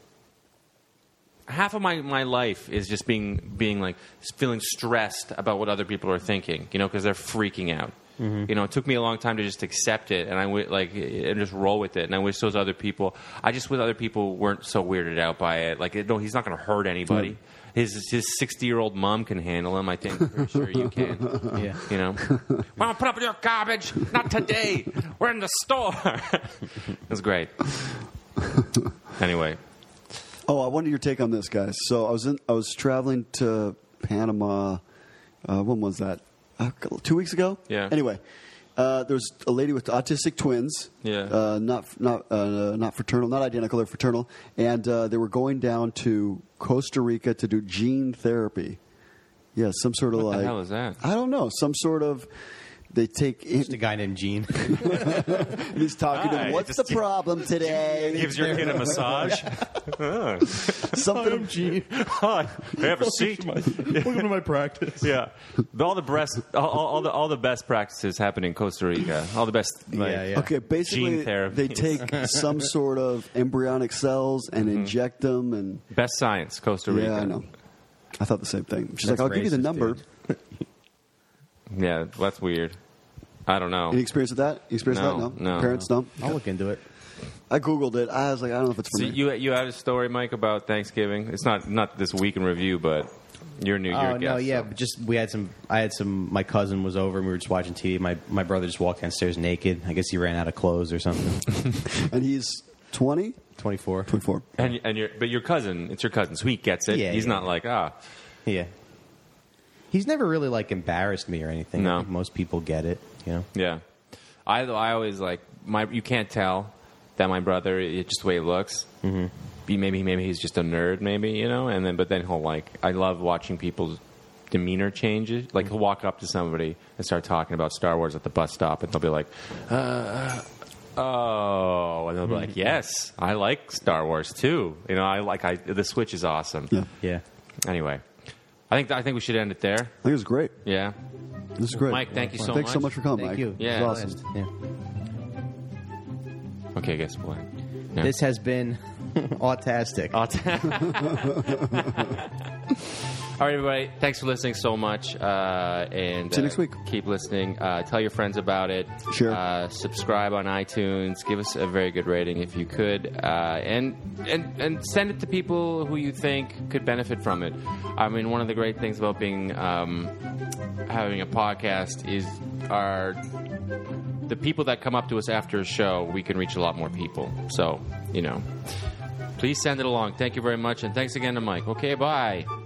Speaker 1: Half of my, my life is just being being like feeling stressed about what other people are thinking. You know, because they're freaking out. Mm-hmm. You know, it took me a long time to just accept it, and I w- like and just roll with it. And I wish those other people, I just wish other people weren't so weirded out by it. Like, no, he's not going to hurt anybody.
Speaker 2: Mm.
Speaker 1: His his sixty year old mom can handle him. I think. I'm pretty sure you can.
Speaker 3: Yeah.
Speaker 1: You know, well, put up with your garbage. Not today. We're in the store. It was great. Anyway,
Speaker 2: Oh, I wanted your take on this, guys. So I was in, I was traveling to Panama. Uh, when was that? Uh, two weeks ago.
Speaker 1: Yeah.
Speaker 2: Anyway, uh, there was a lady with autistic twins.
Speaker 1: Yeah.
Speaker 2: Uh, not not uh, not fraternal, not identical. They're fraternal, and uh, they were going down to Costa Rica to do gene therapy. Yeah, some sort of
Speaker 1: What the
Speaker 2: like
Speaker 1: hell is that?
Speaker 2: I don't know, some sort of they take
Speaker 3: Just a guy named Gene.
Speaker 2: he's talking to
Speaker 1: Hi,
Speaker 2: him. What's
Speaker 1: just
Speaker 2: the
Speaker 1: give-
Speaker 2: problem today?
Speaker 1: Gives your kid a massage. Oh.
Speaker 2: Something.
Speaker 3: Gene.
Speaker 1: Hi, have a seat.
Speaker 3: Welcome to my practice.
Speaker 1: Yeah, all the best, all, all the all the best practices happen in Costa Rica. All the best. Like,
Speaker 3: Yeah, yeah.
Speaker 2: Okay, basically,
Speaker 1: Gene therapy.
Speaker 2: they take some sort of embryonic cells and
Speaker 1: Mm-hmm.
Speaker 2: inject them, and
Speaker 1: Best science, Costa Rica.
Speaker 2: yeah, I know. I thought the same thing. She's
Speaker 3: That's
Speaker 2: like, "I'll give you the
Speaker 3: racist,
Speaker 2: number."
Speaker 3: dude.
Speaker 1: Yeah, that's weird. I don't know.
Speaker 2: Any experience with that? You experience
Speaker 1: No,
Speaker 2: that? No,
Speaker 1: no.
Speaker 2: Parents don't.
Speaker 3: I'll look into it.
Speaker 2: I googled it. I was like, I don't know if it's for
Speaker 1: So
Speaker 2: me.
Speaker 1: you you had a story, Mike, about Thanksgiving. It's not not this week in review, but you're new. You're
Speaker 3: Oh
Speaker 1: a
Speaker 3: no,
Speaker 1: guest,
Speaker 3: yeah,
Speaker 1: so.
Speaker 3: but just we had some. I had some. My cousin was over, and we were just watching T V. My my brother just walked downstairs naked. I guess he ran out of clothes or something.
Speaker 2: And he's twenty,
Speaker 3: Twenty-four.
Speaker 2: twenty-four.
Speaker 1: And and your but your cousin, it's your cousin, so he gets it.
Speaker 3: Yeah,
Speaker 1: He's
Speaker 3: yeah.
Speaker 1: not like ah.
Speaker 3: Yeah. He's never really like embarrassed me or anything.
Speaker 1: No.
Speaker 3: I think most people get it. You know.
Speaker 1: Yeah, I I always like my. You can't tell that my brother. It's just the way he looks. Mm-hmm. Maybe maybe he's just a nerd. Maybe you know. And then but then he'll like. I love watching people's demeanor changes. Like he'll walk up to somebody and start talking about Star Wars at the bus stop, and they'll be like, uh, "Oh," and they'll be like, "Yes, I like Star Wars too." You know, I like. I the Switch is awesome.
Speaker 2: Yeah,
Speaker 3: Yeah.
Speaker 1: Anyway, I think I think we should end it there.
Speaker 2: I think it was great.
Speaker 1: Yeah.
Speaker 2: This is great.
Speaker 1: Mike, thank you so
Speaker 2: Thanks so
Speaker 1: much.
Speaker 2: much for coming,
Speaker 3: Thank
Speaker 2: Mike.
Speaker 3: you.
Speaker 1: Yeah.
Speaker 2: It was awesome.
Speaker 3: Yeah.
Speaker 1: Okay, I guess what? Yeah.
Speaker 3: This has been autastic.
Speaker 1: All right, everybody. Thanks for listening so much. Uh, and
Speaker 2: See you
Speaker 1: uh,
Speaker 2: next week.
Speaker 1: Keep listening. Uh, tell your friends about it.
Speaker 2: Sure.
Speaker 1: Uh, subscribe on iTunes. Give us a very good rating if you could. Uh, and and and send it to people who you think could benefit from it. I mean, one of the great things about being um, having a podcast is our the people that come up to us after a show. We can reach a lot more people. So you know, please send it along. Thank you very much, and thanks again to Mike. Okay, bye.